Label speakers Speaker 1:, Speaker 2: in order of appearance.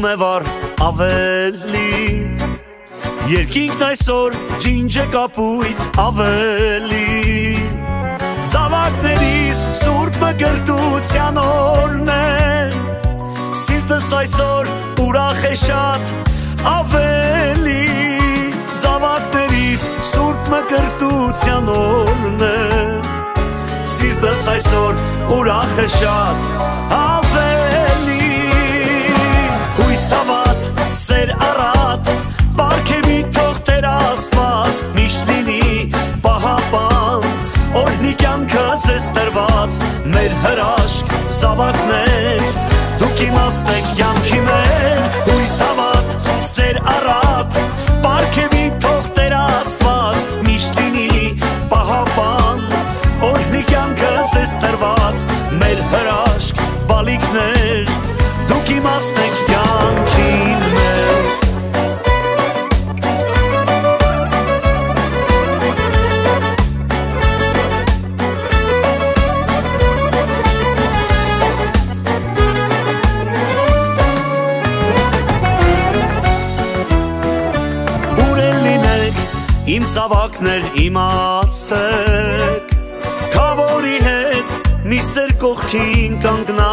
Speaker 1: է վար ավելի Երկինքն այսօր ջինջ է կապույտ ավելի Զավակներիս սուրբ մկրտության օրն է Սիրտս այսօր ուրախ է շատ ավելի Զավակներիս սուրբ մկրտության օրն է Սիրտս այսօր ուրախ է շատ ավելի Հույս հավատ, սեր առատ Պարգևի թող Տեր Աստված Միշտ լինի պահապան Օրհնի կյանքը ձեզ տրված Մեր հրաշք զավակներ Դուք իմաստ եք կյանքի մեր Հույս հավատ, սեր առատ Պարգևի թող Տեր Աստված Միշտ լինի պահապան Օրհնի կյանքը ձեզ տրված Մեր հրաշք բալիկներ Դուք իմաստ եք կյանքի մեր Իմ զավակներ իմացեք Քավորի հետ մի սեր կողքին կանգնած